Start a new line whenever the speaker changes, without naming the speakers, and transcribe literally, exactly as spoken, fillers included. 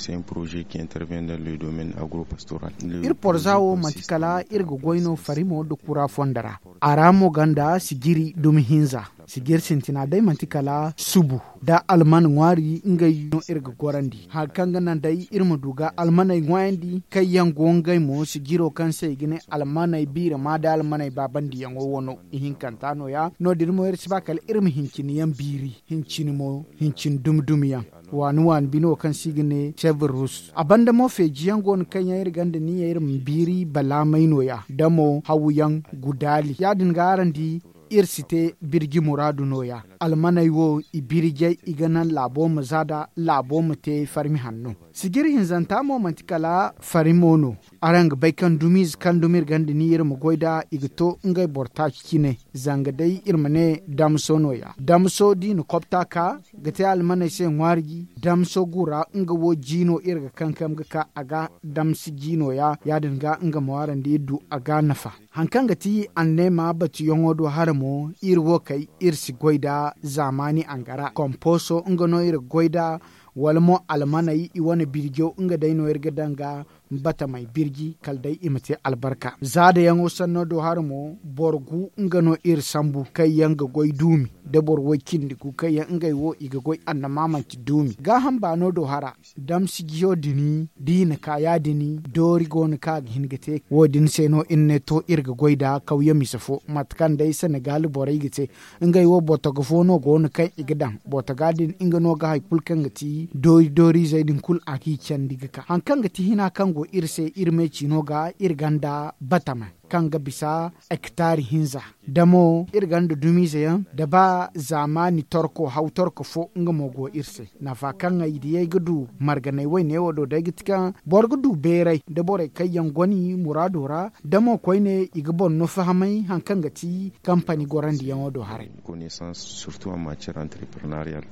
C'est un projet qui intervient dans le domaine agro-pastoral.
Ir porzawo mantikala irga goyno farimo do kura fondara. Aramo ganda sigiri dumi hinza. Sigir sintina dai mantikala subu da alman ngwari ngai no irga gorandi. Ha kanga nan dai irma duga almanai ngwandi kai yang gongai mo sigiro kan sai gine almanai bira ma da almanai babandi yang wono ihin kantano ya no dirmo ir sibakal irma hincini yan biri hincini mo hincin dumdumiya. Wani wan bino kan sigine Chevrus. Abanda mo fe jiyangon kan yayir ganda ni yayir mbiri bala maino ya. Damo hawuyan gudali. Yadin garandi irsite birgi muradu noya. Almanai wo ibirije iganan labo mazada labo mate farmi hanno. Sigiri hinzanta mo mantikala farimono. Arang baikan dumiz kan dumir ganda ni yir mugoida igito ngai borta kine. Zangadai irmane damso noya. Damso di no kopta ka gate almanai se ngwargi damso gura nga wo jino irga kankam ga aga damsi jino ya yadin ga nga mawaran di du aga nafa. Hankanga ti anne ma batu yongodo haramo irwo kai irsi goida zamani angara komposo nga no ir goida walmo almanai iwane birjo nga daino irga danga bata mai birgi kaldai imate albarka zada yango sanno do harmo borgu ngano ir sambu kai yanga goy dumi de bor wakindi ku kai yanga wo iga goy anna mamanti dumi ga hamba no do hara dam sigiyo dini dina kaya dini dori gon ka hingete wodin seno inne to irga goyda kawya misafo matkan dai senegal borai gite ngai wo botogo fono gon kai igdan botagadin ingano ga hay kulkan gati dori dori zaidin kul aki candiga ka hankan gati hina kango irse irme chinoga irganda batama kanga bisa hektari hinza damo irganda dumize yan da ba zamani torko hau torko fo nga mogo irse na fa kanga idiye gudu marganai wai ne wodo da gitka borgudu berai da bore kayan goni muradora damo koine igbon no fahamai hankanga ti company gorandi yan wodo hare
connaissance surtout en matière entrepreneuriale.